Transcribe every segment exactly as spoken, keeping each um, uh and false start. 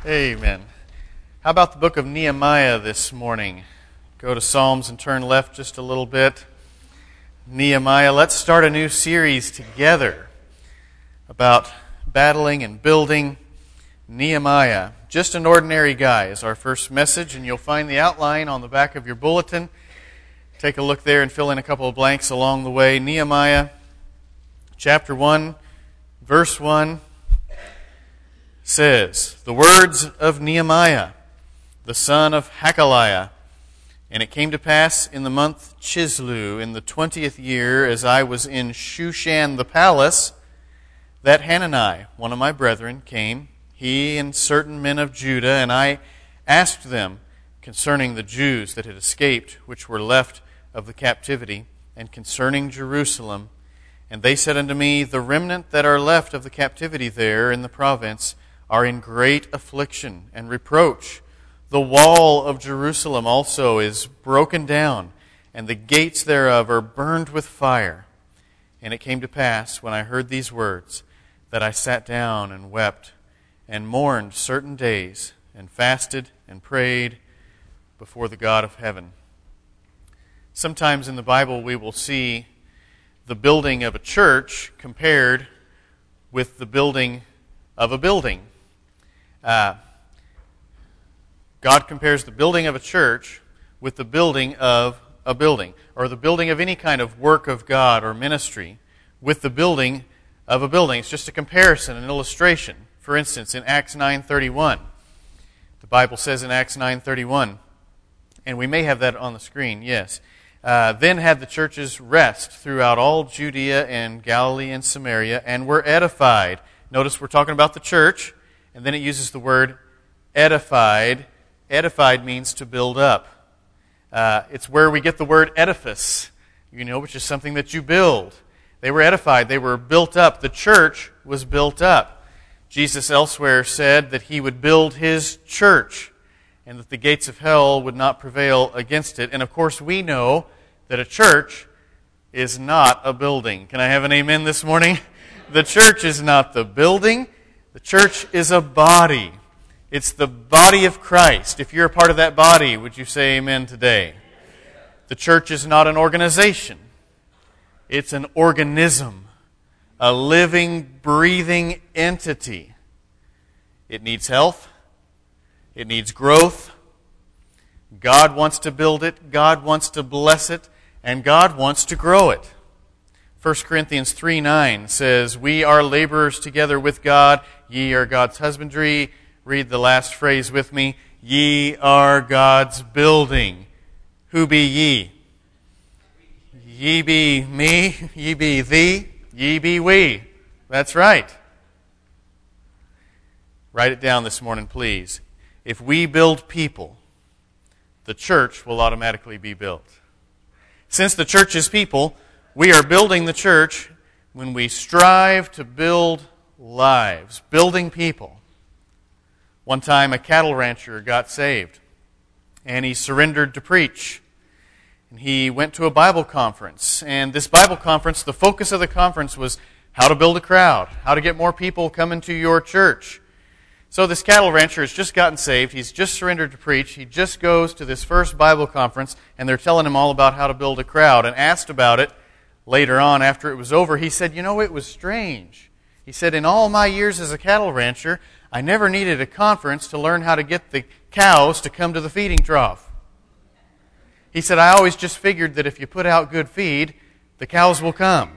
Amen. How about the book of Nehemiah this morning? Go to Psalms and turn left just a little bit. Nehemiah, let's start a new series together about battling and building. Nehemiah, just an ordinary guy, is our first message, and you'll find the outline on the back of your bulletin. Take a look there and fill in a couple of blanks along the way. Nehemiah, chapter one, verse one, says, "The words of Nehemiah, the son of Hakaliah. And it came to pass in the month Chislew, in the twentieth year, as I was in Shushan the palace, that Hanani, one of my brethren, came, he and certain men of Judah, and I asked them concerning the Jews that had escaped, which were left of the captivity, and concerning Jerusalem. And they said unto me, The remnant that are left of the captivity there in the province are in great affliction and reproach. The wall of Jerusalem also is broken down, and the gates thereof are burned with fire. And it came to pass, when I heard these words, that I sat down and wept, and mourned certain days, and fasted and prayed before the God of heaven." Sometimes in the Bible we will see the building of a church compared with the building of a building. Uh, God compares the building of a church with the building of a building, or the building of any kind of work of God or ministry with the building of a building. It's just a comparison, an illustration. For instance, in Acts nine thirty-one, the Bible says in Acts nine thirty-one, and we may have that on the screen, yes. Uh, then had the churches rest throughout all Judea and Galilee and Samaria, and were edified. Notice we're talking about the church, and then it uses the word edified. Edified means to build up. Uh, it's where we get the word edifice, you know, which is something that you build. They were edified. They were built up. The church was built up. Jesus elsewhere said that he would build his church and that the gates of hell would not prevail against it. And of course, we know that a church is not a building. Can I have an amen this morning? The church is not the building. The church is a body. It's the body of Christ. If you're a part of that body, would you say amen today? The church is not an organization. It's an organism, a living, breathing entity. It needs health. It needs growth. God wants to build it. God wants to bless it. And God wants to grow it. First Corinthians three nine says, "We are laborers together with God. Ye are God's husbandry." Read the last phrase with me. "Ye are God's building." Who be ye? Ye be me. Ye be thee. Ye be we. That's right. Write it down this morning, please. If we build people, the church will automatically be built. Since the church is people, we are building the church when we strive to build lives, building people. One time a cattle rancher got saved, and he surrendered to preach. And he went to a Bible conference, and this Bible conference, the focus of the conference was how to build a crowd, how to get more people coming to your church. So this cattle rancher has just gotten saved, he's just surrendered to preach, he just goes to this first Bible conference, and they're telling him all about how to build a crowd, and asked about it later on after it was over. He said, you know, it was strange. He said, in all my years as a cattle rancher, I never needed a conference to learn how to get the cows to come to the feeding trough. He said, I always just figured that if you put out good feed, the cows will come.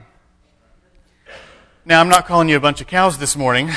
Now, I'm not calling you a bunch of cows this morning,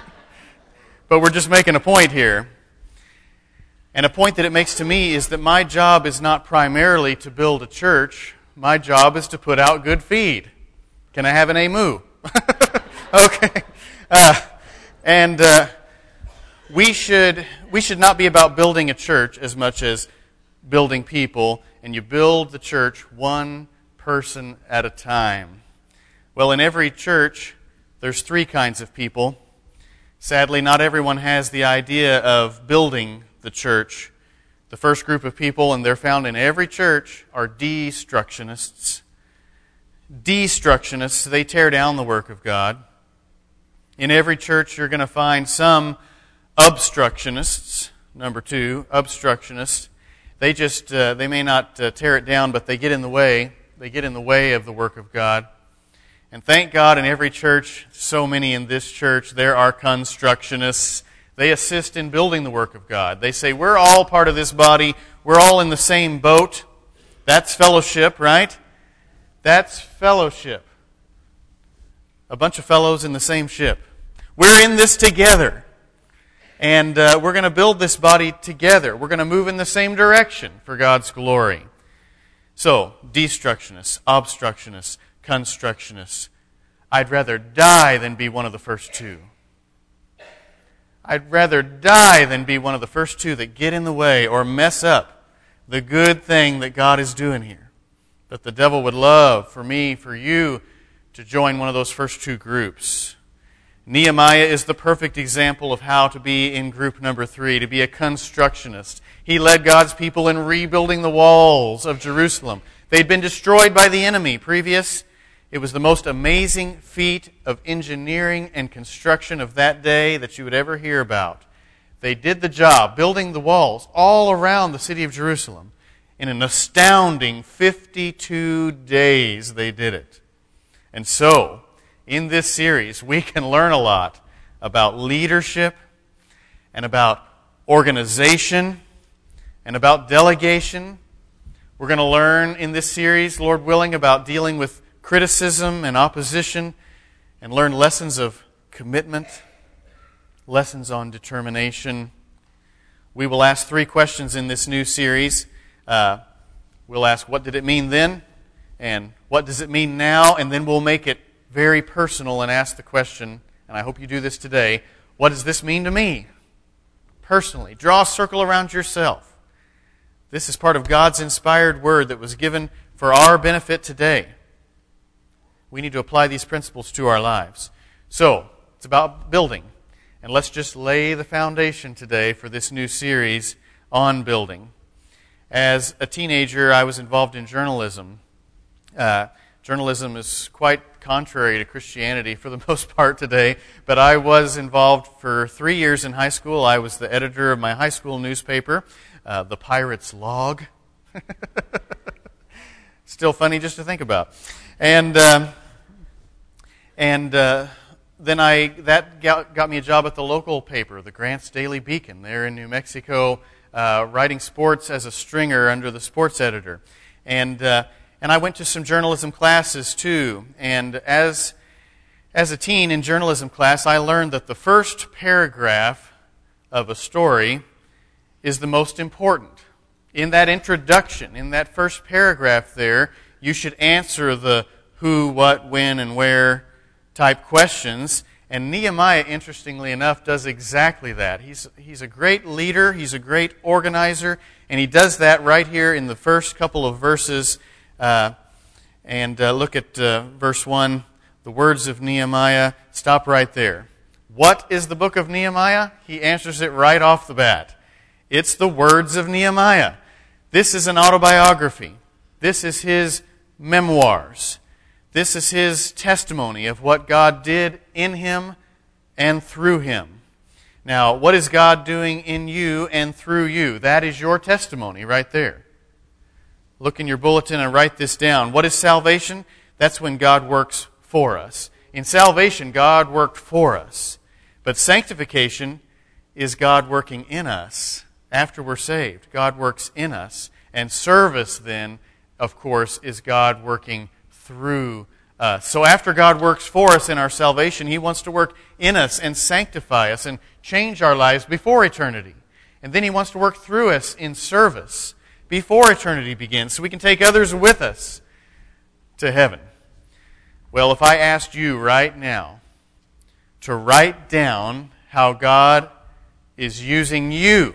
but we're just making a point here. And a point that it makes to me is that my job is not primarily to build a church. My job is to put out good feed. Can I have an amoo? Okay. Uh, and uh, we should we should not be about building a church as much as building people. And you build the church one person at a time. Well, in every church, there's three kinds of people. Sadly, not everyone has the idea of building the church. The first group of people, and they're found in every church, are destructionists. Destructionists, they tear down the work of God. In every church, you're going to find some obstructionists, number two, obstructionists. They just, uh, they may not uh, tear it down, but they get in the way. They get in the way of the work of God. And thank God in every church, so many in this church, there are constructionists. They assist in building the work of God. They say, we're all part of this body. We're all in the same boat. That's fellowship, right? That's fellowship. A bunch of fellows in the same ship. We're in this together. And uh, we're going to build this body together. We're going to move in the same direction for God's glory. So, destructionists, obstructionists, constructionists. I'd rather die than be one of the first two. I'd rather die than be one of the first two that get in the way or mess up the good thing that God is doing here. But the devil would love for me, for you, to join one of those first two groups. Nehemiah is the perfect example of how to be in group number three, to be a constructionist. He led God's people in rebuilding the walls of Jerusalem. They'd been destroyed by the enemy previous. It was the most amazing feat of engineering and construction of that day that you would ever hear about. They did the job, building the walls all around the city of Jerusalem. In an astounding fifty-two days they did it. And so, in this series, we can learn a lot about leadership and about organization and about delegation. We're going to learn in this series, Lord willing, about dealing with criticism and opposition, and learn lessons of commitment, lessons on determination. We will ask three questions in this new series. Uh, we'll ask, what did it mean then? And what does it mean now? And then we'll make it very personal and ask the question, and I hope you do this today, what does this mean to me? Personally. Draw a circle around yourself. This is part of God's inspired word that was given for our benefit today. We need to apply these principles to our lives. So, it's about building. And let's just lay the foundation today for this new series on building. As a teenager, I was involved in journalism. Uh, journalism is quite contrary to Christianity for the most part today, but I was involved for three years in high school. I was the editor of my high school newspaper, uh, The Pirate's Log. Still funny just to think about. And um, and uh, then I that got, got me a job at the local paper, the Grants Daily Beacon, there in New Mexico, uh, writing sports as a stringer under the sports editor. And uh, and I went to some journalism classes too. And as as a teen in journalism class, I learned that the first paragraph of a story is the most important. In that introduction, in that first paragraph there, you should answer the who, what, when, and where type questions. And Nehemiah, interestingly enough, does exactly that. He's, he's a great leader, he's a great organizer, and he does that right here in the first couple of verses. Uh, and uh, look at uh, verse one, the words of Nehemiah. Stop right there. What is the book of Nehemiah? He answers it right off the bat. It's the words of Nehemiah. This is an autobiography. This is his memoirs. This is his testimony of what God did in him and through him. Now, what is God doing in you and through you? That is your testimony right there. Look in your bulletin and write this down. What is salvation? That's when God works for us. In salvation, God worked for us. But sanctification is God working in us. After we're saved, God works in us. And service, then, of course, is God working through us. So after God works for us in our salvation, He wants to work in us and sanctify us and change our lives before eternity. And then He wants to work through us in service before eternity begins, so we can take others with us to heaven. Well, if I asked you right now to write down how God is using you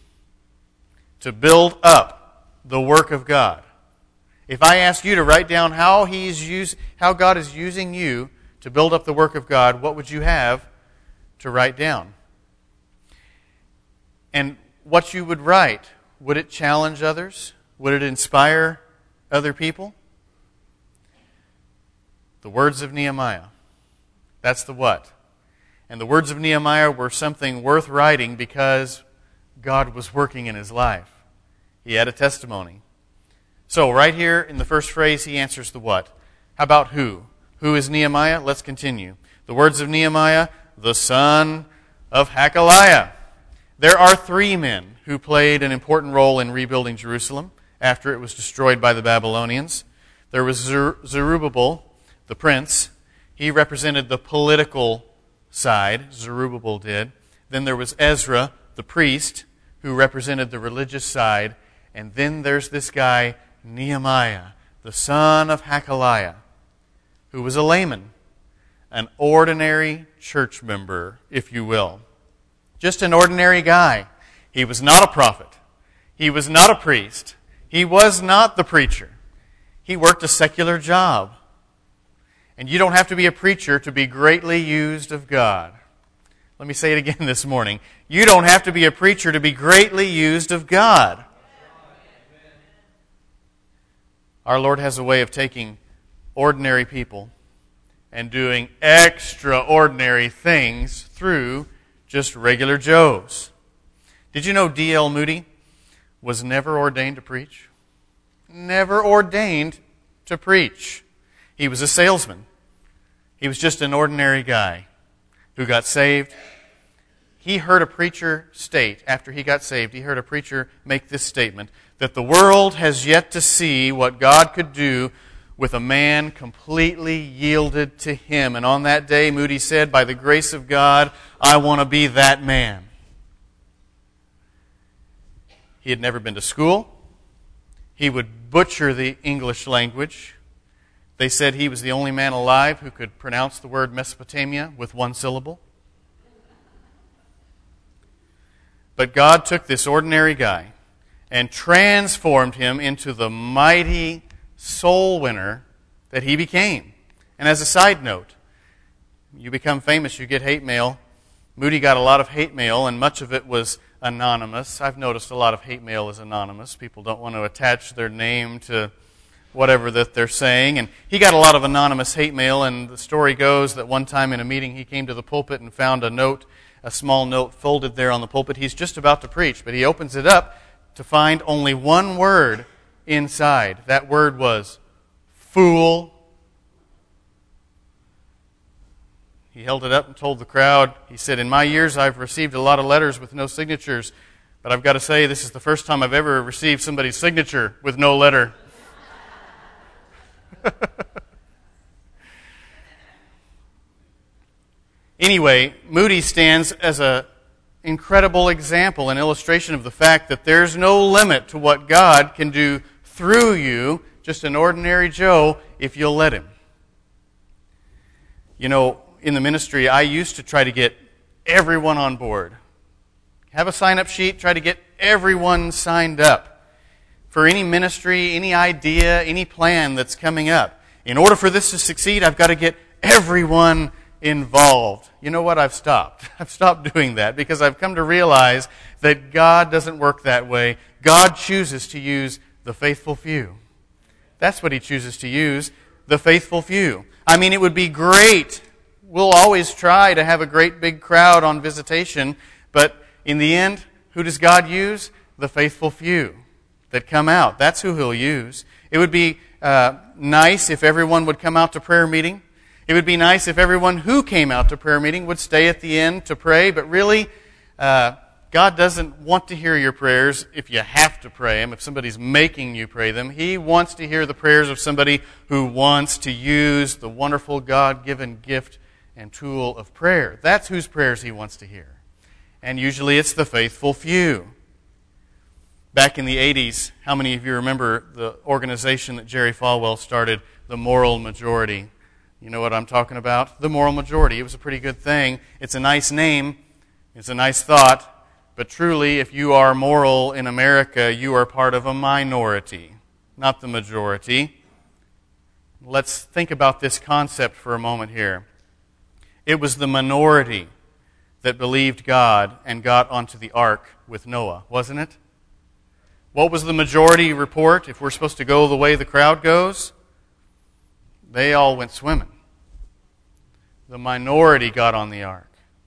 to build up the work of God. If I asked you to write down how He's used, how God is using you to build up the work of God, what would you have to write down? And what you would write, would it challenge others? Would it inspire other people? The words of Nehemiah. That's the what. And the words of Nehemiah were something worth writing because God was working in his life. He had a testimony. So right here in the first phrase, he answers the what. How about who? Who is Nehemiah? Let's continue. The words of Nehemiah, the son of Hakaliah. There are three men who played an important role in rebuilding Jerusalem after it was destroyed by the Babylonians. There was Zer- Zerubbabel, the prince. He represented the political side, Zerubbabel did. Then there was Ezra, the priest, who represented the religious side. And then there's this guy, Nehemiah, the son of Hakaliah, who was a layman, an ordinary church member, if you will. Just an ordinary guy. He was not a prophet. He was not a priest. He was not the preacher. He worked a secular job. And you don't have to be a preacher to be greatly used of God. Let me say it again this morning. You don't have to be a preacher to be greatly used of God. Our Lord has a way of taking ordinary people and doing extraordinary things through just regular Joes. Did you know D L Moody was never ordained to preach? Never ordained to preach. He was a salesman. He was just an ordinary guy who got saved. He heard a preacher state, after he got saved, he heard a preacher make this statement, that the world has yet to see what God could do with a man completely yielded to Him. And on that day, Moody said, by the grace of God, I want to be that man. He had never been to school. He would butcher the English language. They said he was the only man alive who could pronounce the word Mesopotamia with one syllable. But God took this ordinary guy and transformed him into the mighty soul winner that he became. And as a side note, you become famous, you get hate mail. Moody got a lot of hate mail, and much of it was anonymous. I've noticed a lot of hate mail is anonymous. People don't want to attach their name to whatever that they're saying. And he got a lot of anonymous hate mail, and the story goes that one time in a meeting he came to the pulpit and found a note, a small note folded there on the pulpit. He's just about to preach, but he opens it up to find only one word inside. That word was fool. He held it up and told the crowd, he said, in my years I've received a lot of letters with no signatures, but I've got to say this is the first time I've ever received somebody's signature with no letter. Anyway, Moody stands as an incredible example, an illustration of the fact that there's no limit to what God can do through you, just an ordinary Joe, if you'll let Him. You know, in the ministry, I used to try to get everyone on board. Have a sign-up sheet, try to get everyone signed up for any ministry, any idea, any plan that's coming up. In order for this to succeed, I've got to get everyone involved. You know what? I've stopped. I've stopped doing that because I've come to realize that God doesn't work that way. God chooses to use the faithful few. That's what He chooses to use, the faithful few. I mean, it would be great. We'll always try to have a great big crowd on visitation, but in the end, who does God use? The faithful few that come out. That's who He'll use. It would be uh, nice if everyone would come out to prayer meeting. It would be nice if everyone who came out to prayer meeting would stay at the end to pray, but really, uh, God doesn't want to hear your prayers if you have to pray them, if somebody's making you pray them. He wants to hear the prayers of somebody who wants to use the wonderful God-given gift and tool of prayer. That's whose prayers He wants to hear. And usually it's the faithful few. Back in the eighties, how many of you remember the organization that Jerry Falwell started, the Moral Majority? You know what I'm talking about? The Moral Majority. It was a pretty good thing. It's a nice name. It's a nice thought. But truly, if you are moral in America, you are part of a minority, not the majority. Let's think about this concept for a moment here. It was the minority that believed God and got onto the ark with Noah, wasn't it? What was the majority report if we're supposed to go the way the crowd goes? They all went swimming. The minority got on the ark.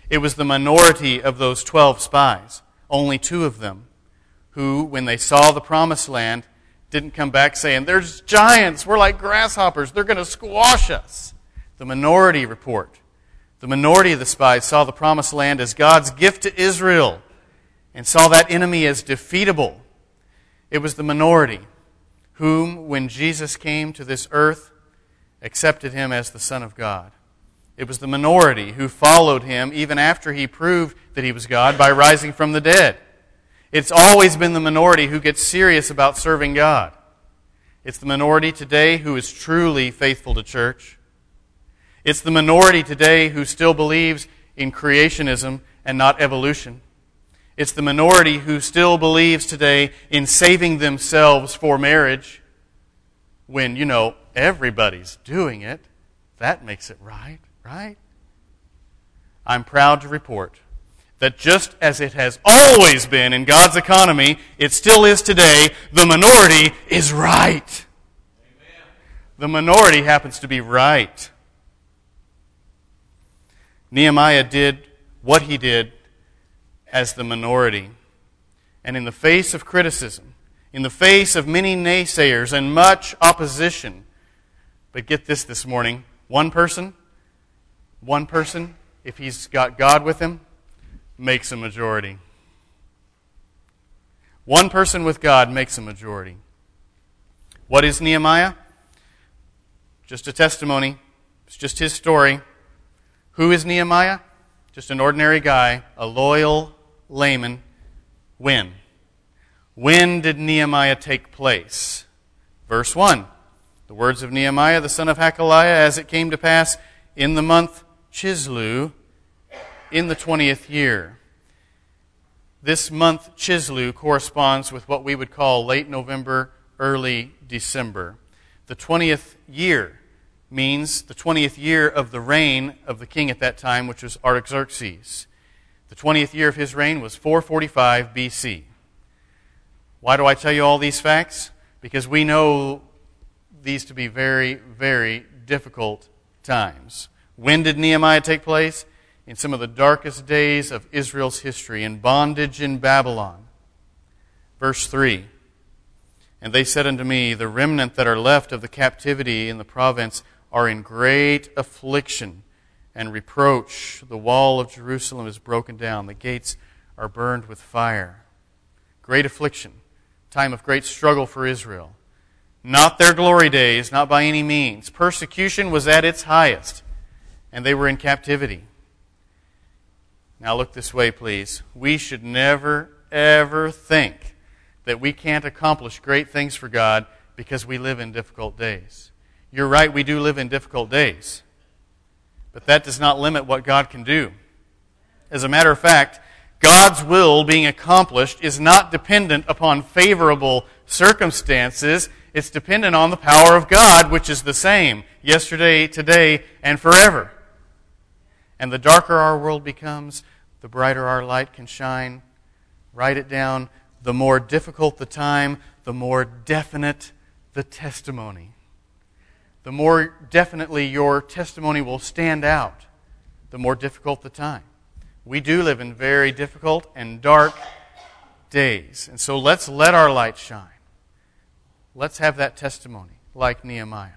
It was the minority of those twelve spies, only two of them, who, when they saw the promised land, didn't come back saying, "There's giants, we're like grasshoppers, they're going to squash us." The minority report. The minority of the spies saw the promised land as God's gift to Israel and saw that enemy as defeatable. It was the minority whom, when Jesus came to this earth, accepted him as the Son of God. It was the minority who followed him even after he proved that he was God by rising from the dead. It's always been the minority who gets serious about serving God. It's the minority today who is truly faithful to church. It's the minority today who still believes in creationism and not evolution. It's the minority who still believes today in saving themselves for marriage when, you know, everybody's doing it. That makes it right, right? I'm proud to report that just as it has always been in God's economy, it still is today, the minority is right. Amen. The minority happens to be right. Nehemiah did what he did as the minority. And in the face of criticism, in the face of many naysayers and much opposition, but get this this morning, one person, one person, if he's got God with him, makes a majority. One person with God makes a majority. What is Nehemiah? Just a testimony. It's just his story. Who is Nehemiah? Just an ordinary guy, a loyal layman. When? When did Nehemiah take place? Verse one. The words of Nehemiah, the son of Hakaliah, as it came to pass in the month Chislew, in the twentieth year. This month, Chislew, corresponds with what we would call late November, early December. The twentieth year means the twentieth year of the reign of the king at that time, which was Artaxerxes. The twentieth year of his reign was four forty-five B C. Why do I tell you all these facts? Because we know these to be very, very difficult times. When did Nehemiah take place? In some of the darkest days of Israel's history, in bondage in Babylon. Verse three, and they said unto me, the remnant that are left of the captivity in the province are in great affliction and reproach. The wall of Jerusalem is broken down. The gates are burned with fire. Great affliction. Time of great struggle for Israel. Not their glory days, not by any means. Persecution was at its highest, and they were in captivity. Now look this way, please. We should never, ever think that we can't accomplish great things for God because we live in difficult days. You're right, we do live in difficult days. But that does not limit what God can do. As a matter of fact, God's will being accomplished is not dependent upon favorable circumstances. It's dependent on the power of God, which is the same yesterday, today, and forever. And the darker our world becomes, the brighter our light can shine. Write it down. The more difficult the time, the more definite the testimony. The more definitely your testimony will stand out, the more difficult the time. We do live in very difficult and dark days. And so let's let our light shine. Let's have that testimony like Nehemiah.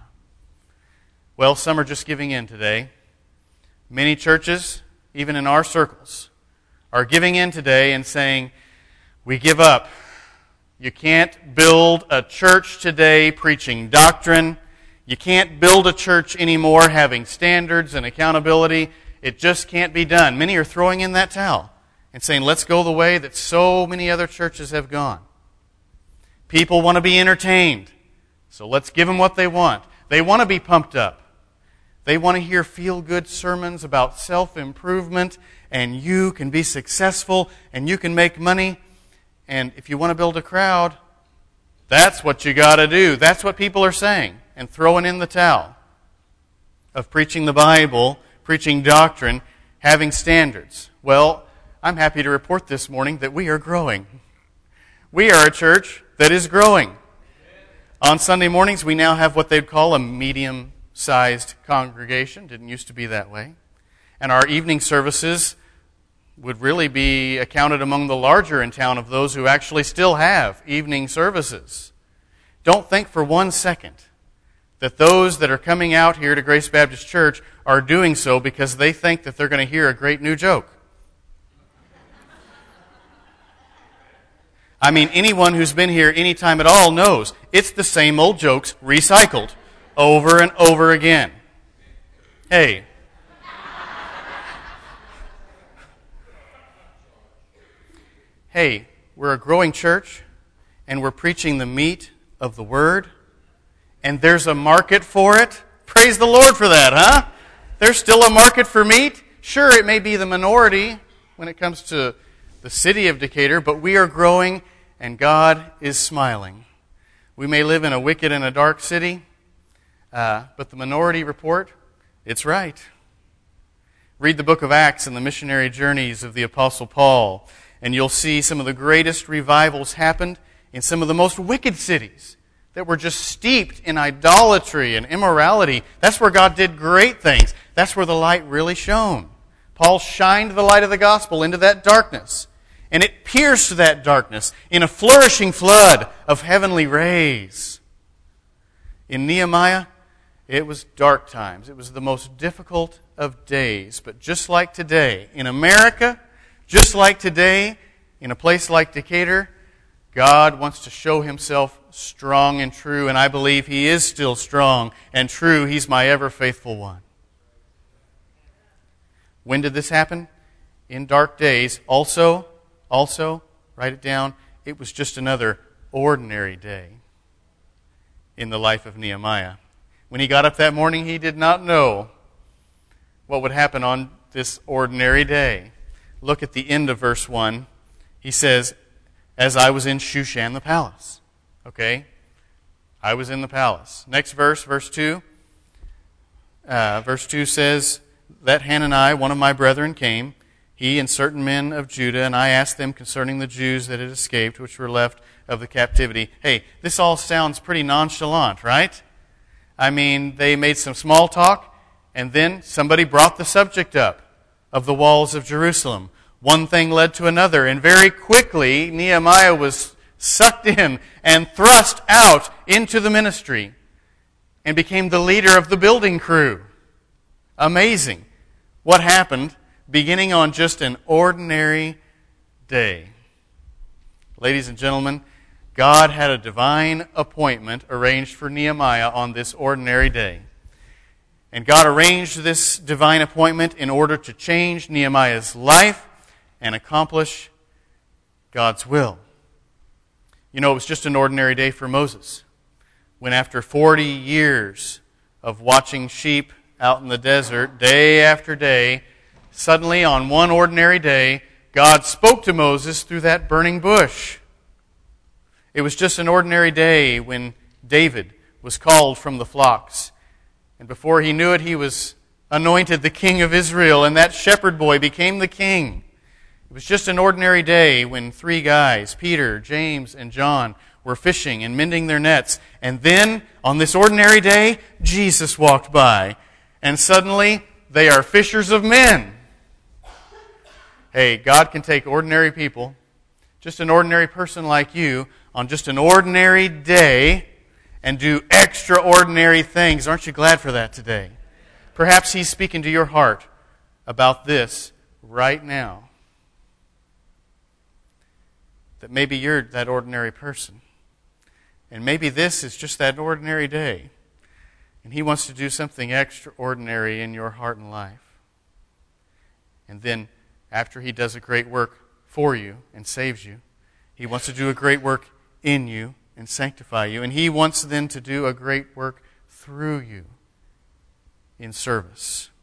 Well, some are just giving in today. Many churches, even in our circles, are giving in today and saying, we give up. You can't build a church today preaching doctrine. You can't build a church anymore having standards and accountability. It just can't be done. Many are throwing in that towel and saying, let's go the way that so many other churches have gone. People want to be entertained, so let's give them what they want. They want to be pumped up. They want to hear feel-good sermons about self-improvement, and you can be successful, and you can make money. And if you want to build a crowd, that's what you got to do. That's what people are saying, and throwing in the towel of preaching the Bible, preaching doctrine, having standards. Well, I'm happy to report this morning that we are growing. We are a church that is growing. On Sunday mornings, we now have what they'd call a medium-sized congregation. Didn't used to be that way. And our evening services would really be accounted among the larger in town of those who actually still have evening services. Don't think for one second that those that are coming out here to Grace Baptist Church are doing so because they think that they're going to hear a great new joke. I mean, anyone who's been here any time at all knows it's the same old jokes recycled over and over again. Hey. Hey, we're a growing church, and we're preaching the meat of the Word, and there's a market for it. Praise the Lord for that, huh? There's still a market for meat. Sure, it may be the minority when it comes to the city of Decatur, but we are growing, and God is smiling. We may live in a wicked and a dark city, uh, but the Minority Report, it's right. Read the book of Acts and the missionary journeys of the Apostle Paul, and you'll see some of the greatest revivals happened in some of the most wicked cities that were just steeped in idolatry and immorality. That's where God did great things. That's where the light really shone. Paul shined the light of the gospel into that darkness, and it pierced that darkness in a flourishing flood of heavenly rays. In Nehemiah, it was dark times. It was the most difficult of days. But just like today, in America, just like today, in a place like Decatur, God wants to show Himself strong and true, and I believe He is still strong and true. He's my ever-faithful one. When did this happen? In dark days. Also, also, write it down, it was just another ordinary day in the life of Nehemiah. When he got up that morning, he did not know what would happen on this ordinary day. Look at the end of verse one. He says, as I was in Shushan the palace. Okay? I was in the palace. Next verse, verse two. Uh, verse two says, that Hanani, one of my brethren, came, he and certain men of Judah, and I asked them concerning the Jews that had escaped, which were left of the captivity. Hey, this all sounds pretty nonchalant, right? I mean, they made some small talk, and then somebody brought the subject up of the walls of Jerusalem. One thing led to another, and very quickly Nehemiah was sucked in and thrust out into the ministry and became the leader of the building crew. Amazing what happened beginning on just an ordinary day. Ladies and gentlemen, God had a divine appointment arranged for Nehemiah on this ordinary day. And God arranged this divine appointment in order to change Nehemiah's life and accomplish God's will. You know, it was just an ordinary day for Moses, when after forty years of watching sheep out in the desert, day after day, suddenly on one ordinary day, God spoke to Moses through that burning bush. It was just an ordinary day when David was called from the flocks. And before he knew it, he was anointed the king of Israel, and that shepherd boy became the king. It was just an ordinary day when three guys, Peter, James, and John, were fishing and mending their nets. And then, on this ordinary day, Jesus walked by. And suddenly, they are fishers of men. Hey, God can take ordinary people, just an ordinary person like you, on just an ordinary day, and do extraordinary things. Aren't you glad for that today? Perhaps He's speaking to your heart about this right now. That maybe you're that ordinary person. And maybe this is just that ordinary day. And He wants to do something extraordinary in your heart and life. And then, after He does a great work for you and saves you, He wants to do a great work in you and sanctify you. And He wants then to do a great work through you in service.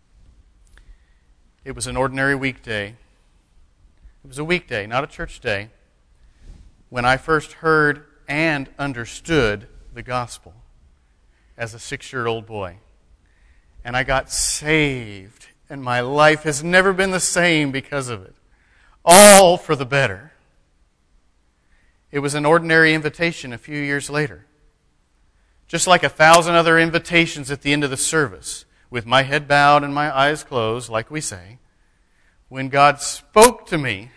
It was an ordinary weekday. It was a weekday, not a church day, when I first heard and understood the gospel as a six-year-old boy. And I got saved, and my life has never been the same because of it. All for the better. It was an ordinary invitation a few years later. Just like a thousand other invitations at the end of the service, with my head bowed and my eyes closed, like we say, when God spoke to me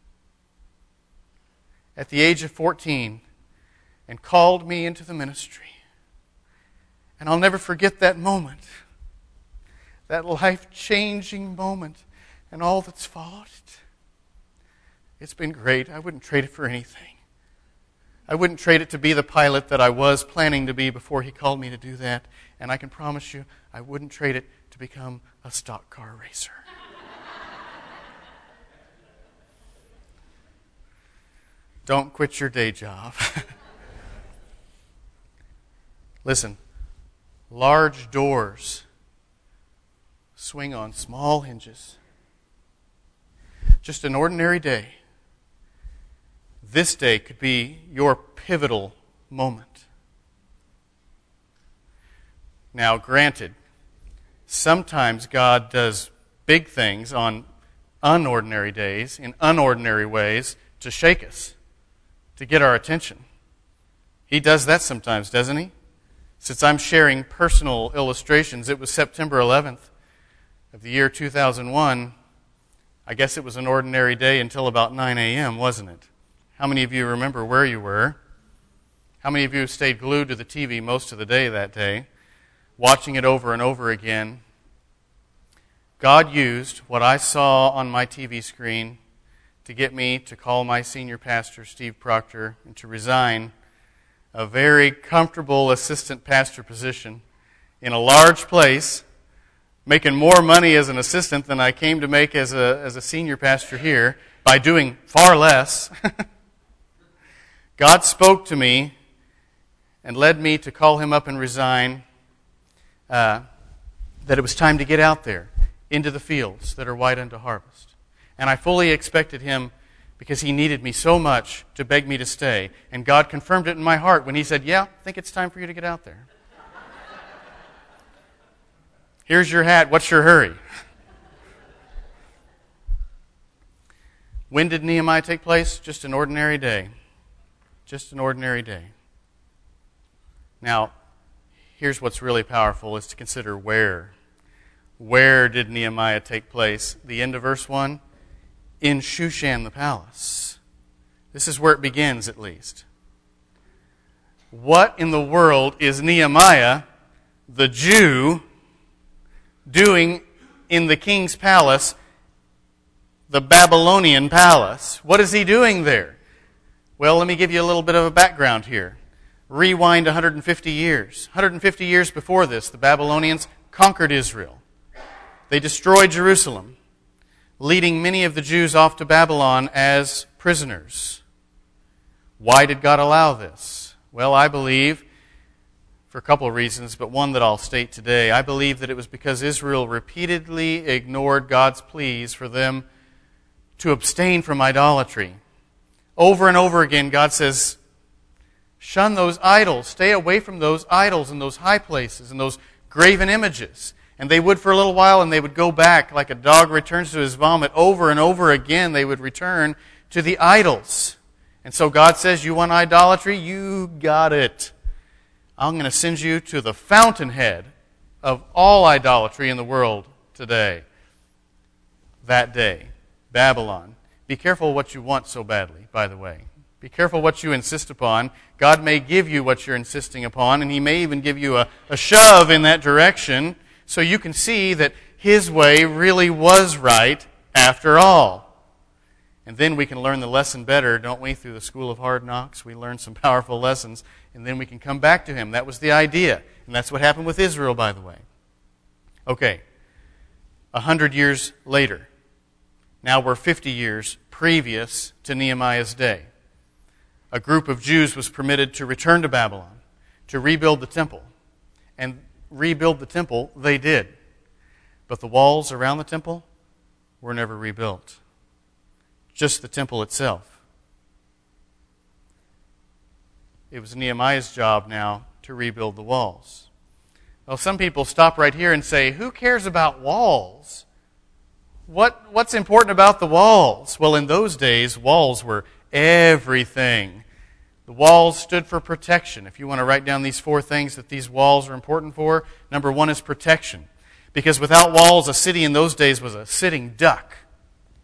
at the age of fourteen and called me into the ministry. And I'll never forget that moment, that life-changing moment, and all that's followed it. It's been great. I wouldn't trade it for anything. I wouldn't trade it to be the pilot that I was planning to be before He called me to do that. And I can promise you, I wouldn't trade it to become a stock car racer. Don't quit your day job. Listen, large doors swing on small hinges. Just an ordinary day. This day could be your pivotal moment. Now, granted, sometimes God does big things on unordinary days, in unordinary ways, to shake us, to get our attention. He does that sometimes, doesn't He? Since I'm sharing personal illustrations, it was September eleventh of the year two thousand one. I guess it was an ordinary day until about nine a.m., wasn't it? How many of you remember where you were? How many of you stayed glued to the T V most of the day that day, watching it over and over again? God used what I saw on my T V screen to get me to call my senior pastor, Steve Proctor, and to resign a very comfortable assistant pastor position in a large place, making more money as an assistant than I came to make as a, as a senior pastor here by doing far less. God spoke to me and led me to call him up and resign, uh, that it was time to get out there into the fields that are white unto harvest. And I fully expected him, because he needed me so much, to beg me to stay. And God confirmed it in my heart when he said, yeah, I think it's time for you to get out there. Here's your hat. What's your hurry? When did Nehemiah take place? Just an ordinary day. Just an ordinary day. Now, here's what's really powerful, is to consider where. Where did Nehemiah take place? The end of verse one, in Shushan the palace. This is where it begins, at least. What in the world is Nehemiah, the Jew, doing in the king's palace, the Babylonian palace? What is he doing there? Well, let me give you a little bit of a background here. Rewind one hundred fifty years. one hundred fifty years before this, the Babylonians conquered Israel. They destroyed Jerusalem, leading many of the Jews off to Babylon as prisoners. Why did God allow this? Well, I believe, for a couple of reasons, but one that I'll state today. I believe that it was because Israel repeatedly ignored God's pleas for them to abstain from idolatry. Over and over again, God says, shun those idols. Stay away from those idols and those high places and those graven images. And they would for a little while, and they would go back like a dog returns to his vomit. Over and over again, they would return to the idols. And so God says, you want idolatry? You got it. I'm going to send you to the fountainhead of all idolatry in the world today. That day, Babylon. Be careful what you want so badly, by the way. Be careful what you insist upon. God may give you what you're insisting upon, and He may even give you a, a shove in that direction, so you can see that His way really was right after all. And then we can learn the lesson better, don't we? Through the school of hard knocks, we learn some powerful lessons, and then we can come back to Him. That was the idea. And that's what happened with Israel, by the way. Okay, a hundred years later. Now we're fifty years previous to Nehemiah's day. A group of Jews was permitted to return to Babylon, to rebuild the temple. And rebuild the temple they did. But the walls around the temple were never rebuilt. Just the temple itself. It was Nehemiah's job now to rebuild the walls. Well, some people stop right here and say, who cares about walls? What, what's important about the walls? Well, in those days, walls were everything. The walls stood for protection. If you want to write down these four things that these walls are important for, number one is protection. Because without walls, a city in those days was a sitting duck.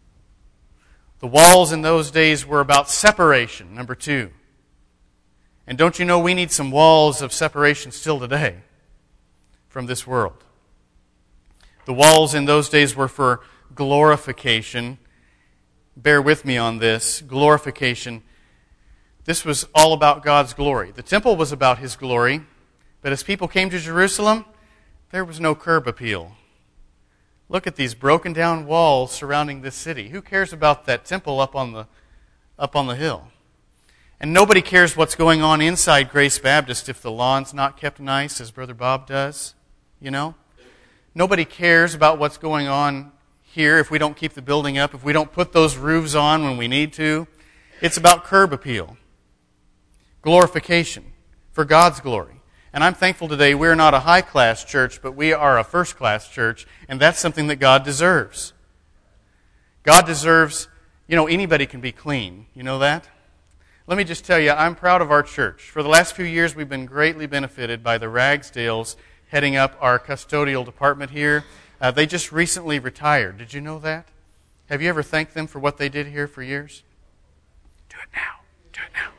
The walls in those days were about separation, number two. And don't you know we need some walls of separation still today from this world? The walls in those days were for glorification. Bear with me on this. Glorification. This was all about God's glory. The temple was about His glory, but as people came to Jerusalem, there was no curb appeal. Look at these broken down walls surrounding this city. Who cares about that temple up on the up on the hill? And nobody cares what's going on inside Grace Baptist if the lawn's not kept nice, as Brother Bob does, you know? Nobody cares about what's going on here if we don't keep the building up, if we don't put those roofs on when we need to. It's about curb appeal. Glorification for God's glory. And I'm thankful today we're not a high-class church, but we are a first-class church, and that's something that God deserves. God deserves, you know, anybody can be clean. You know that? Let me just tell you, I'm proud of our church. For the last few years, we've been greatly benefited by the Ragsdales heading up our custodial department here. Uh, they just recently retired. Did you know that? Have you ever thanked them for what they did here for years? Do it now. Do it now.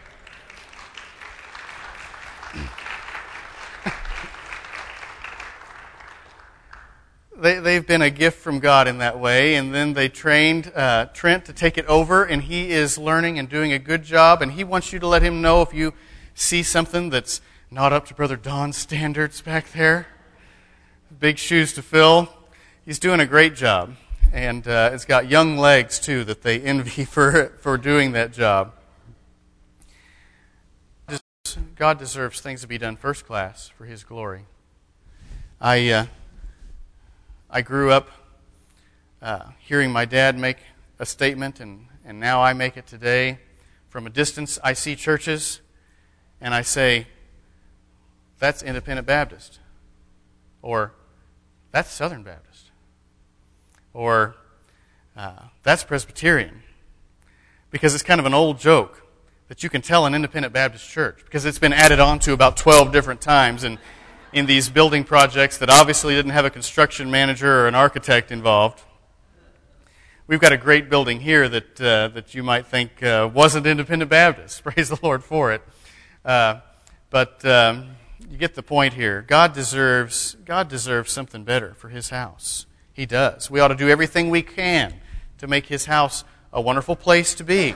They, they've been a gift from God in that way, and then they trained uh, Trent to take it over, and he is learning and doing a good job, and he wants you to let him know if you see something that's not up to Brother Don's standards back there. Big shoes to fill. He's doing a great job, and uh, it's got young legs, too, that they envy for, for doing that job. God deserves things to be done first class for His glory. I... Uh, I grew up uh, hearing my dad make a statement, and, and now I make it today. From a distance, I see churches, and I say, that's Independent Baptist. Or, that's Southern Baptist. Or, uh, that's Presbyterian. Because it's kind of an old joke that you can tell an Independent Baptist church, because it's been added on to about twelve different times, and in these building projects that obviously didn't have a construction manager or an architect involved. We've got a great building here that uh, that you might think uh, wasn't Independent Baptist. Praise the Lord for it. Uh, but um, you get the point here. God deserves God deserves something better for His house. He does. We ought to do everything we can to make His house a wonderful place to be.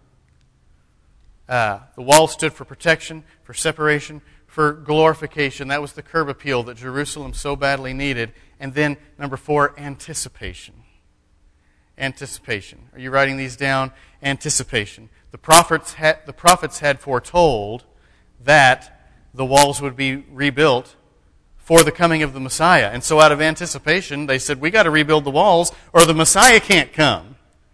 Uh, the wall stood for protection, for separation, for glorification. That was the curb appeal that Jerusalem so badly needed. And then, number four, anticipation. Anticipation. Are you writing these down? Anticipation. The prophets had, the prophets had foretold that the walls would be rebuilt for the coming of the Messiah. And so out of anticipation, they said, we got to rebuild the walls or the Messiah can't come.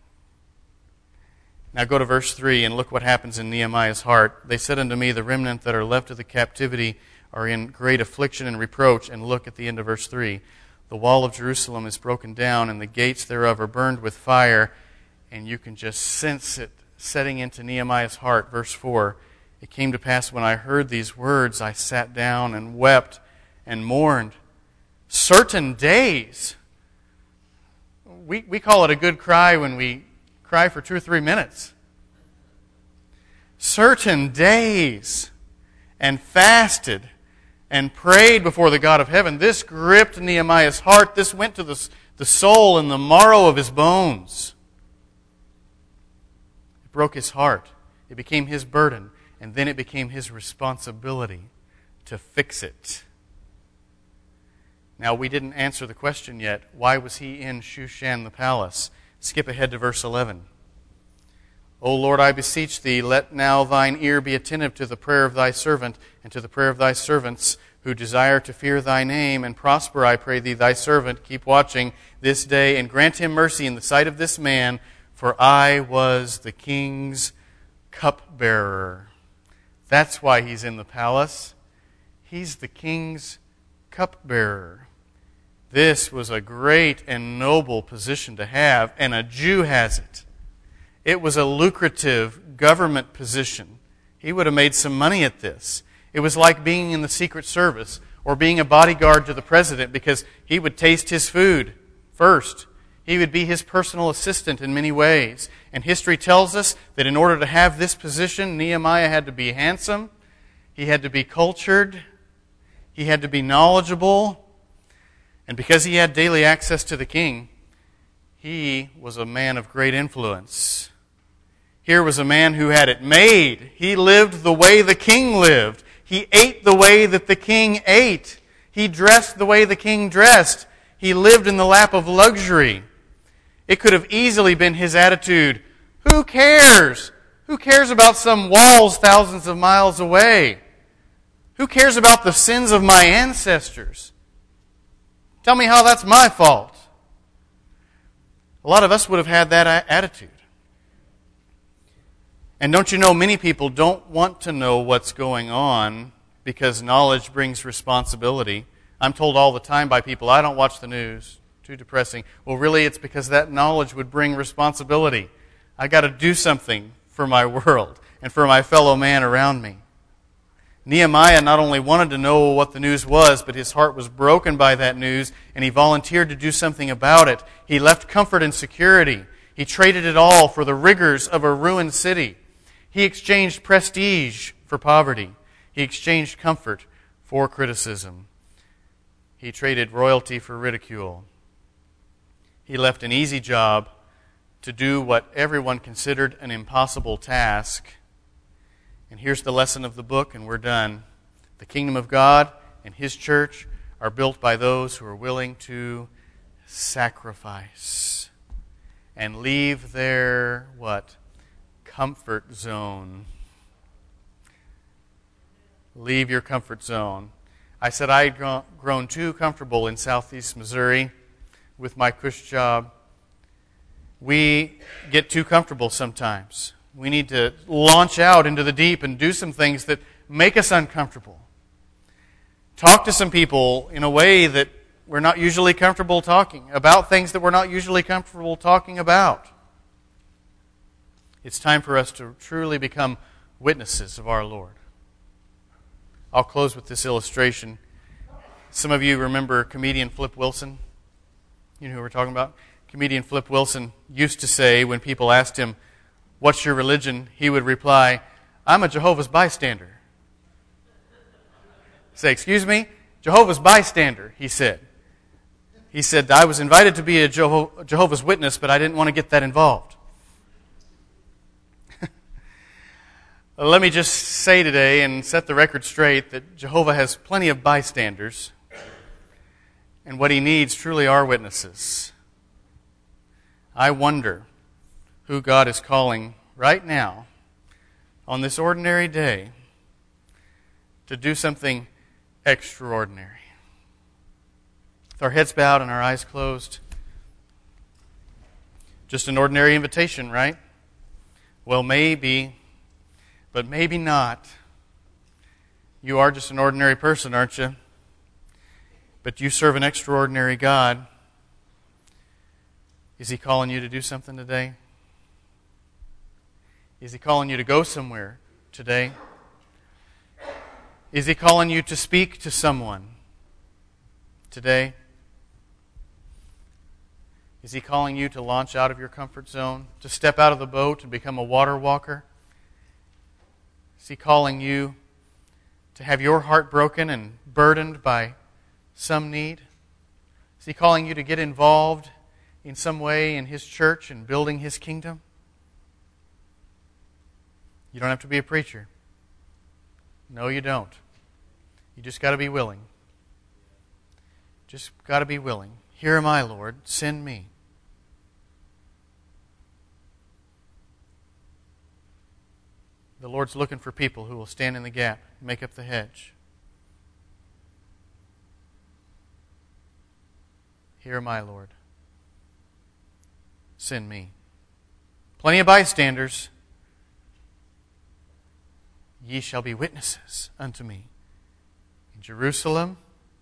Now go to verse three and look what happens in Nehemiah's heart. They said unto me, the remnant that are left of the captivity are in great affliction and reproach. And look at the end of verse three. The wall of Jerusalem is broken down, and the gates thereof are burned with fire. And you can just sense it setting into Nehemiah's heart. Verse four. It came to pass when I heard these words, I sat down and wept and mourned. Certain days. We, we call it a good cry when we cry for two or three minutes. Certain days, and fasted and prayed before the God of heaven. This gripped Nehemiah's heart. This went to the, the soul and the marrow of his bones. It broke his heart. It became his burden, and then it became his responsibility to fix it. Now, we didn't answer the question yet. Why was he in Shushan the palace? Skip ahead to verse eleven. O Lord, I beseech Thee, let now Thine ear be attentive to the prayer of Thy servant and to the prayer of Thy servants who desire to fear Thy name, and prosper, I pray Thee, Thy servant. Keep watching this day, and grant him mercy in the sight of this man, for I was the king's cupbearer. That's why he's in the palace. He's the king's cupbearer. This was a great and noble position to have, and a Jew has it. It was a lucrative government position. He would have made some money at this. It was like being in the Secret Service or being a bodyguard to the president, because he would taste his food first. He He would be his personal assistant in many ways. And history tells us that in order to have this position, Nehemiah had to be handsome, he had to be cultured, he had to be knowledgeable, and because he had daily access to the king, he was a man of great influence. Here was a man who had it made. He lived the way the king lived. He ate the way that the king ate. He dressed the way the king dressed. He lived in the lap of luxury. It could have easily been his attitude, who cares? Who cares about some walls thousands of miles away? Who cares about the sins of my ancestors? Tell me how that's my fault. A lot of us would have had that attitude. And don't you know, many people don't want to know what's going on because knowledge brings responsibility. I'm told all the time by people, I don't watch the news. Too depressing. Well, really, it's because that knowledge would bring responsibility. I got to do something for my world and for my fellow man around me. Nehemiah not only wanted to know what the news was, but his heart was broken by that news, and he volunteered to do something about it. He left comfort and security. He traded it all for the rigors of a ruined city. He exchanged prestige for poverty. He exchanged comfort for criticism. He traded royalty for ridicule. He left an easy job to do what everyone considered an impossible task. And here's the lesson of the book, and we're done. The kingdom of God and His church are built by those who are willing to sacrifice and leave their, what? Comfort zone. Leave your comfort zone. I said I had grown too comfortable in southeast Missouri with my cush job. We get too comfortable sometimes. We need to launch out into the deep and do some things that make us uncomfortable. Talk to some people in a way that we're not usually comfortable talking, about things that we're not usually comfortable talking about. It's time for us to truly become witnesses of our Lord. I'll close with this illustration. Some of you remember comedian Flip Wilson. You know who we're talking about? Comedian Flip Wilson used to say when people asked him, "What's your religion?" he would reply, "I'm a Jehovah's bystander." Say, "Excuse me? Jehovah's bystander," he said. He said, "I was invited to be a Jeho- Jehovah's Witness, but I didn't want to get that involved." Let me just say today and set the record straight that Jehovah has plenty of bystanders, and what He needs truly are witnesses. I wonder who God is calling right now on this ordinary day to do something extraordinary. With our heads bowed and our eyes closed, just an ordinary invitation, right? Well, maybe, but maybe not. You are just an ordinary person, aren't you? But you serve an extraordinary God. Is He calling you to do something today? Is He calling you to go somewhere today? Is He calling you to speak to someone today? Is He calling you to launch out of your comfort zone, to step out of the boat and become a water walker? Is He calling you to have your heart broken and burdened by some need? Is He calling you to get involved in some way in His church and building His kingdom? You don't have to be a preacher. No, you don't. You just got to be willing. Just got to be willing. Here am I, Lord. Send me. The Lord's looking for people who will stand in the gap, make up the hedge. Here am I, Lord. Send me. Plenty of bystanders. Ye shall be witnesses unto me in Jerusalem,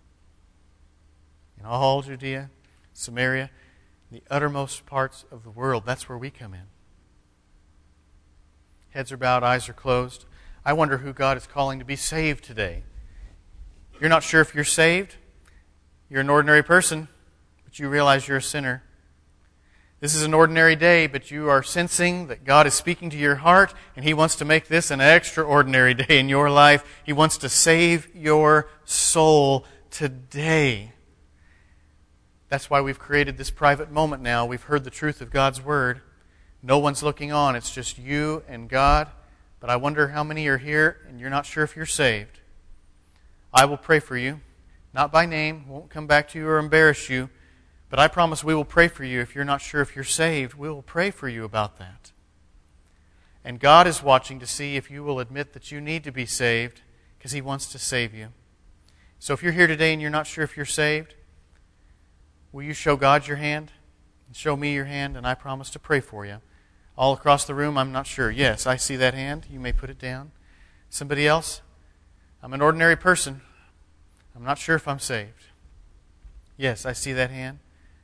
in all Judea, Samaria, the uttermost parts of the world. That's where we come in. Heads are bowed, eyes are closed. I wonder who God is calling to be saved today. You're not sure if you're saved. You're an ordinary person, but you realize you're a sinner. This is an ordinary day, but you are sensing that God is speaking to your heart, and He wants to make this an extraordinary day in your life. He wants to save your soul today. That's why we've created this private moment now. We've heard the truth of God's Word. No one's looking on. It's just you and God. But I wonder how many are here and you're not sure if you're saved. I will pray for you. Not by name. Won't come back to you or embarrass you. But I promise we will pray for you. If you're not sure if you're saved, we will pray for you about that. And God is watching to see if you will admit that you need to be saved, because He wants to save you. So if you're here today and you're not sure if you're saved, will you show God your hand? And show me your hand, and I promise to pray for you. All across the room, I'm not sure. Yes, I see that hand. You may put it down. Somebody else? I'm an ordinary person. I'm not sure if I'm saved. Yes, I see that hand.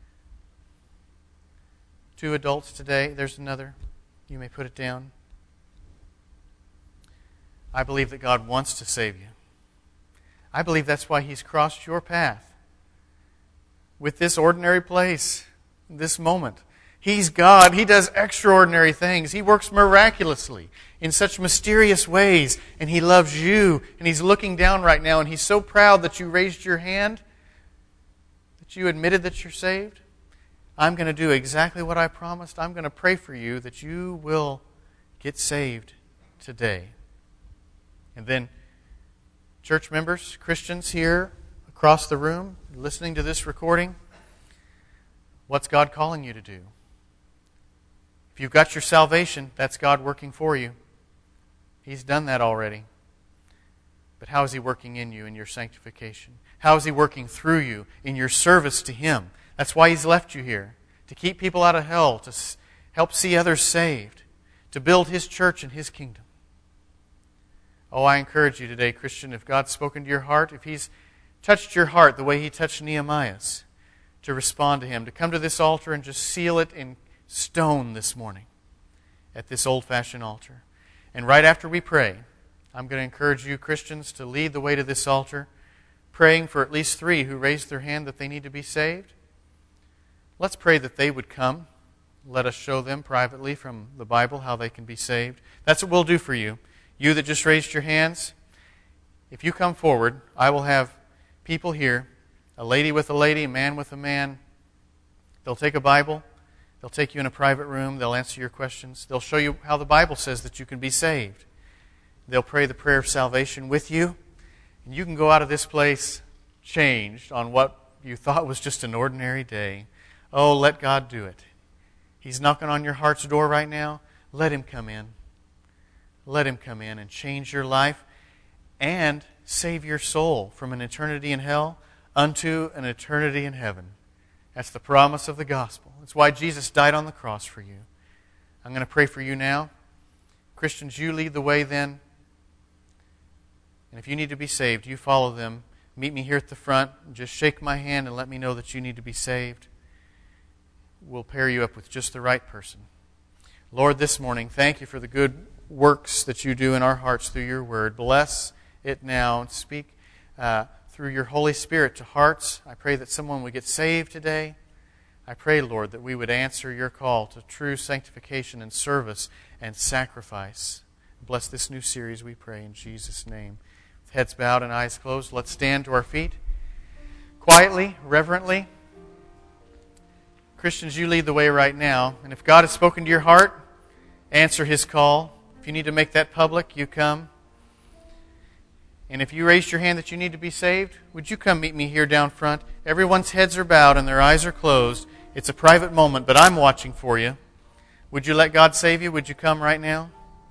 Two adults today. There's another. You may put it down. I believe that God wants to save you. I believe that's why He's crossed your path with this ordinary place, this moment. He's God. He does extraordinary things. He works miraculously in such mysterious ways. And He loves you. And He's looking down right now. And He's so proud that you raised your hand, that you admitted that you're saved. I'm going to do exactly what I promised. I'm going to pray for you that you will get saved today. And then, church members, Christians here across the room, listening to this recording, what's God calling you to do? If you've got your salvation, that's God working for you. He's done that already. But how is He working in you in your sanctification? How is He working through you in your service to Him? That's why He's left you here, to keep people out of hell, to help see others saved, to build His church and His kingdom. Oh, I encourage you today, Christian, if God's spoken to your heart, if He's touched your heart the way He touched Nehemiah's, to respond to Him, to come to this altar and just seal it in stone this morning at this old-fashioned altar. And right after we pray, I'm going to encourage you, Christians, to lead the way to this altar, praying for at least three who raised their hand that they need to be saved. Let's pray that they would come. Let us show them privately from the Bible how they can be saved. That's what we'll do for you. You that just raised your hands, if you come forward, I will have people here, a lady with a lady, a man with a man. They'll take a Bible. They'll take you in a private room. They'll answer your questions. They'll show you how the Bible says that you can be saved. They'll pray the prayer of salvation with you. And you can go out of this place changed on what you thought was just an ordinary day. Oh, let God do it. He's knocking on your heart's door right now. Let Him come in. Let Him come in and change your life and save your soul from an eternity in hell unto an eternity in heaven. That's the promise of the gospel. That's why Jesus died on the cross for you. I'm going to pray for you now. Christians, you lead the way then. And if you need to be saved, you follow them. Meet me here at the front. Just shake my hand and let me know that you need to be saved. We'll pair you up with just the right person. Lord, this morning, thank You for the good works that You do in our hearts through Your Word. Bless it now and speak uh, through Your Holy Spirit to hearts. I pray that someone would get saved today. I pray, Lord, that we would answer Your call to true sanctification and service and sacrifice. Bless this new series, we pray, in Jesus' name. With heads bowed and eyes closed, let's stand to our feet. Quietly, reverently. Christians, you lead the way right now. And if God has spoken to your heart, answer His call. If you need to make that public, you come. And if you raised your hand that you need to be saved, would you come meet me here down front? Everyone's heads are bowed and their eyes are closed. It's a private moment, but I'm watching for you. Would you let God save you? Would you come right now?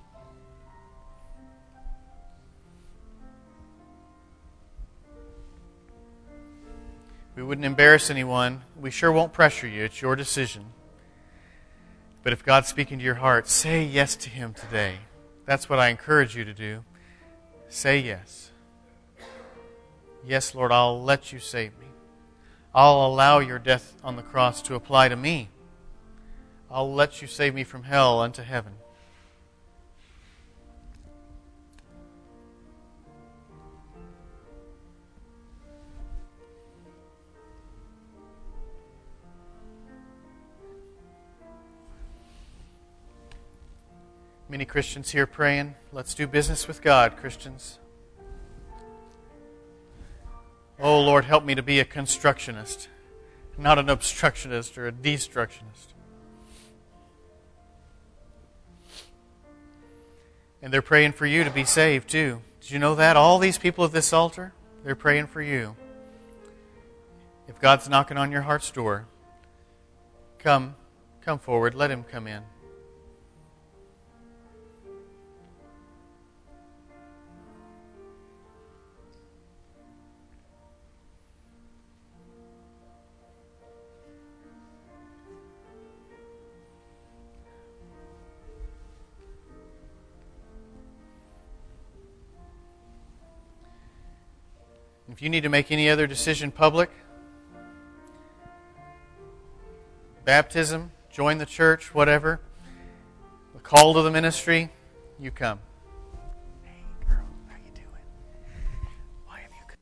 We wouldn't embarrass anyone. We sure won't pressure you. It's your decision. But if God's speaking to your heart, say yes to Him today. That's what I encourage you to do. Say yes. Yes, Lord, I'll let You save me. I'll allow Your death on the cross to apply to me. I'll let You save me from hell unto heaven. Many Christians here praying. Let's do business with God, Christians. Oh, Lord, help me to be a constructionist, not an obstructionist or a destructionist. And they're praying for you to be saved, too. Did you know that? All these people at this altar, they're praying for you. If God's knocking on your heart's door, come, come forward. Let Him come in. If you need to make any other decision public, baptism, join the church, whatever, a call to the ministry, you come. Hey, girl, how you doing? Why have you come?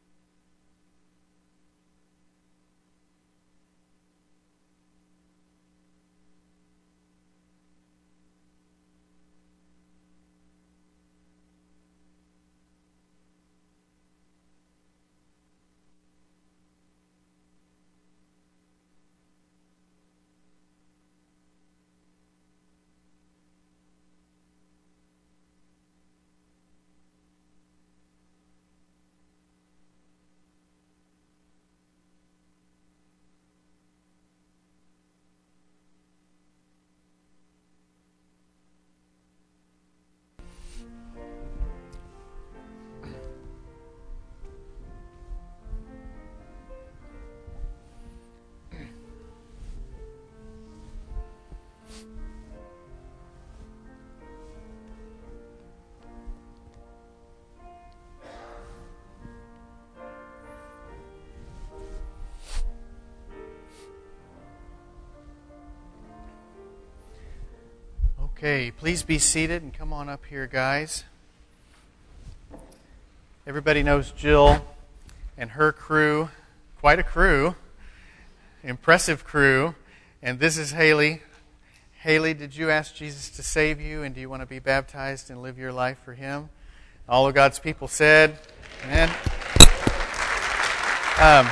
Okay, please be seated and come on up here, guys. Everybody knows Jill and her crew, quite a crew, impressive crew. And this is Haley. Haley, did you ask Jesus to save you, and do you want to be baptized and live your life for Him? All of God's people said, amen. Um,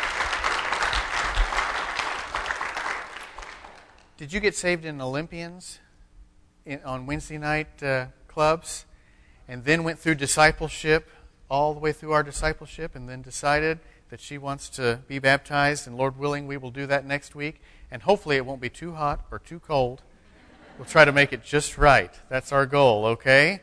did you get saved in Olympians? In, on Wednesday night uh, clubs, and then went through discipleship, all the way through our discipleship, and then decided that she wants to be baptized, and Lord willing, we will do that next week, and hopefully it won't be too hot or too cold. We'll try to make it just right. That's our goal, okay?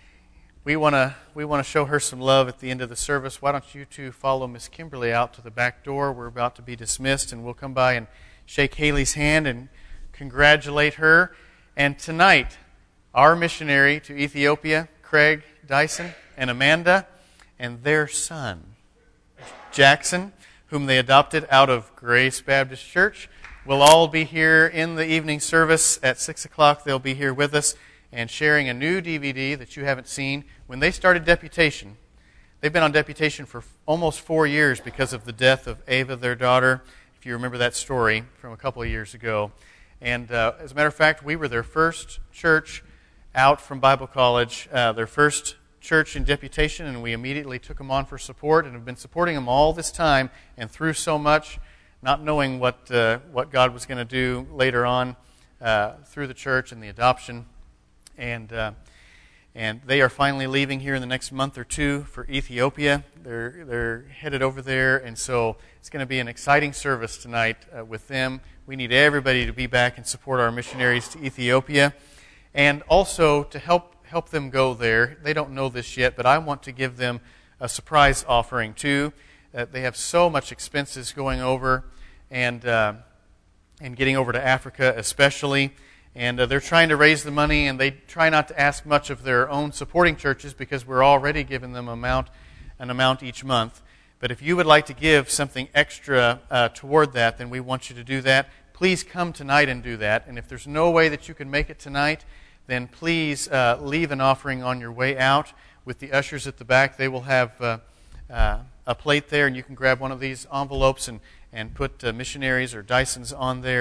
We want to we want to show her some love at the end of the service. Why don't you two follow Miss Kimberly out to the back door? We're about to be dismissed, and we'll come by and shake Haley's hand and congratulate her. And tonight, our missionary to Ethiopia, Craig Dyson and Amanda, and their son, Jackson, whom they adopted out of Grace Baptist Church, will all be here in the evening service at six o'clock. They'll be here with us and sharing a new D V D that you haven't seen. When they started deputation, they've been on deputation for almost four years because of the death of Ava, their daughter, if you remember that story from a couple of years ago. And uh, as a matter of fact, we were their first church out from Bible college, uh, their first church in deputation, and we immediately took them on for support and have been supporting them all this time and through so much, not knowing what uh, what God was going to do later on uh, through the church and the adoption. And uh, and they are finally leaving here in the next month or two for Ethiopia. They're they're headed over there, and so it's going to be an exciting service tonight uh, with them. We need everybody to be back and support our missionaries to Ethiopia, and also to help help them go there. They don't know this yet, but I want to give them a surprise offering too. Uh, they have so much expenses going over, and uh, and getting over to Africa especially. And uh, they're trying to raise the money, and they try not to ask much of their own supporting churches because we're already giving them amount, an amount each month. But if you would like to give something extra uh, toward that, then we want you to do that. Please come tonight and do that. And if there's no way that you can make it tonight, then please uh, leave an offering on your way out with the ushers at the back. They will have uh, uh, a plate there, and you can grab one of these envelopes and, and put uh, missionaries or Dysons on there.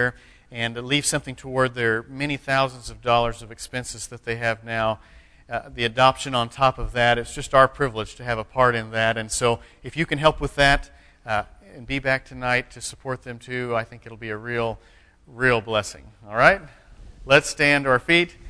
and leave something toward their many thousands of dollars of expenses that they have now. Uh, the adoption on top of that, it's just our privilege to have a part in that. And so if you can help with that uh, and be back tonight to support them too, I think it'll be a real, real blessing. All right? Let's stand to our feet.